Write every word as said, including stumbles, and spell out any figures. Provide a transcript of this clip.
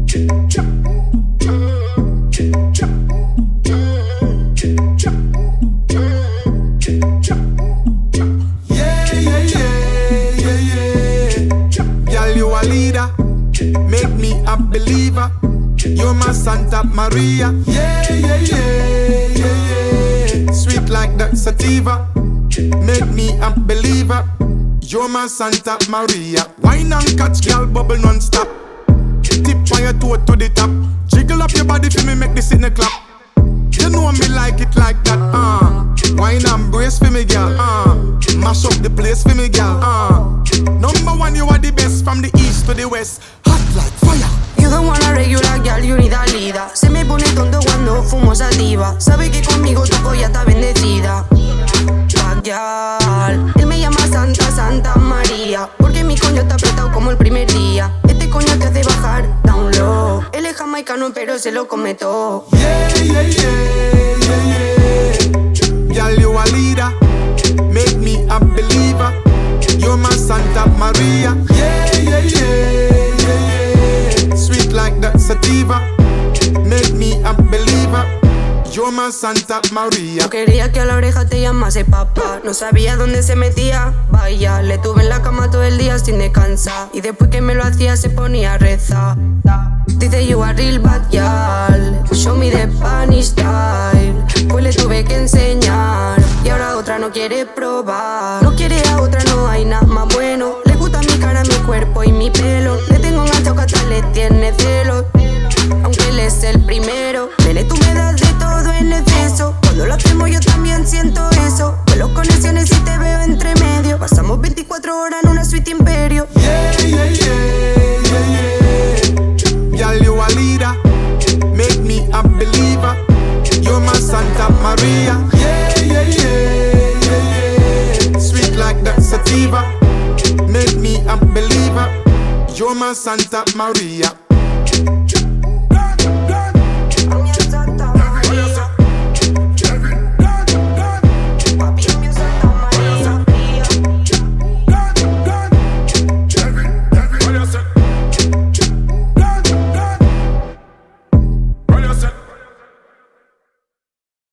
Yeah, yeah, yeah, yeah, yeah. Girl, you a leader, make me a believer. You're my Santa Maria. Yeah, yeah, yeah, yeah, yeah. Sweet like that sativa, make me a believer. You're my Santa Maria. Wine and catch, girl, bubble non-stop. Tip on your toe to the top. Jiggle up your body for me, make this in the clap. You know me like it like that, uh. Wine and brace for me, girl, uh. Mash up the place for me, girl, uh. Number one, you are the best from the east to the west. Hot like fire. You don't wanna regular, girl, you need a leader. Se me pone tonto cuando fumo sativa. Sabe que conmigo tu polla está bendecida. Bad girl. Él me llama Santa, Santa María, porque mi coño está apretado como el primer día. Este coño te hace bajar down low. Él es jamaicano pero se lo come todo. Yeah, yeah, yeah, yeah, yeah. Girl, you a leader, make me a believer. You're my Santa Maria. Yeah, yeah, yeah, yeah, yeah. Sweet like that sativa, make me a believer. You're my Santa Maria. No quería que a la oreja te llamase papá. No sabía dónde se metía. Vaya, le tuve en la cama todo el día sin descansar. Y después que me lo hacía se ponía a rezar. Dice you are real bad girl, show me the Spanish style. Pues le tuve que enseñar. Y ahora otra no quiere probar. No quiere a otra, no hay nada más bueno. Le gusta mi cara, mi cuerpo y mi pelo. Le tengo enganchado que hasta le tiene celos. Aunque él es el primero. Nene, tú me das de todo en exceso. Cuando lo hacemos yo también siento eso. Vuelo conexiones y te veo entre medio. Pasamos veinticuatro horas en una suite imperio. Yeah, yeah, yeah, yeah, yeah. Girl, you a leader, make me a believer. You're my Santa Maria. Yeah, yeah, yeah, yeah, yeah. Sweet like that sativa, make me a believer. You're my Santa Maria.